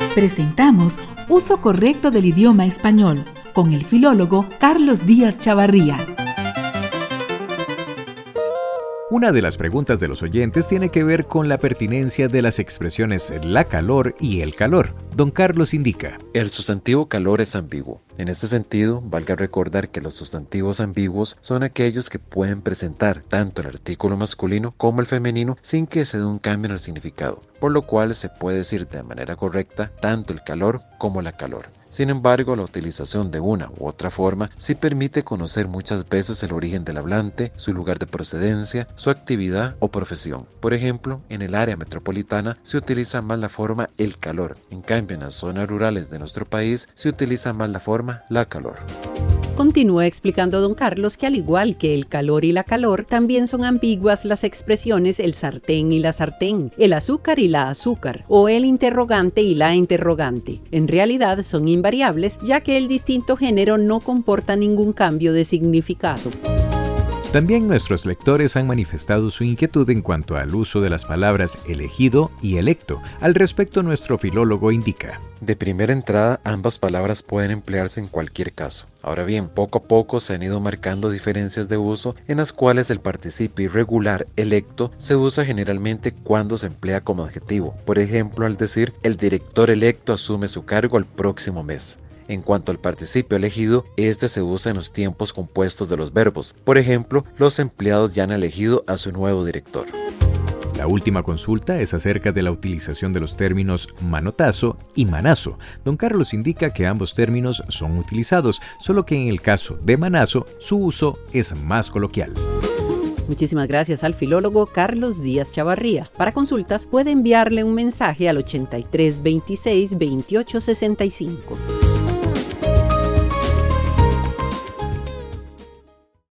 Presentamos Uso Correcto del Idioma Español con el filólogo Carlos Díaz Chavarría. Una de las preguntas de los oyentes tiene que ver con la pertinencia de las expresiones la calor y el calor. Don Carlos indica: el sustantivo calor es ambiguo. En este sentido, valga recordar que los sustantivos ambiguos son aquellos que pueden presentar tanto el artículo masculino como el femenino sin que se dé un cambio en el significado, por lo cual se puede decir de manera correcta tanto el calor como la calor. Sin embargo, la utilización de una u otra forma sí permite conocer muchas veces el origen del hablante, su lugar de procedencia, su actividad o profesión. Por ejemplo, en el área metropolitana se utiliza más la forma el calor, en cambio en las zonas rurales de nuestro país se utiliza más la forma la calor. Continúa explicando don Carlos que al igual que el calor y la calor, también son ambiguas las expresiones el sartén y la sartén, el azúcar y la azúcar, o el interrogante y la interrogante. En realidad son invariables, ya que el distinto género no comporta ningún cambio de significado. También nuestros lectores han manifestado su inquietud en cuanto al uso de las palabras elegido y electo. Al respecto, nuestro filólogo indica: de primera entrada, ambas palabras pueden emplearse en cualquier caso. Ahora bien, poco a poco se han ido marcando diferencias de uso en las cuales el participio irregular electo se usa generalmente cuando se emplea como adjetivo. Por ejemplo, al decir el director electo asume su cargo el próximo mes. En cuanto al participio elegido, este se usa en los tiempos compuestos de los verbos. Por ejemplo, los empleados ya han elegido a su nuevo director. La última consulta es acerca de la utilización de los términos manotazo y manazo. Don Carlos indica que ambos términos son utilizados, solo que en el caso de manazo, su uso es más coloquial. Muchísimas gracias al filólogo Carlos Díaz Chavarría. Para consultas puede enviarle un mensaje al 83 26 28 65.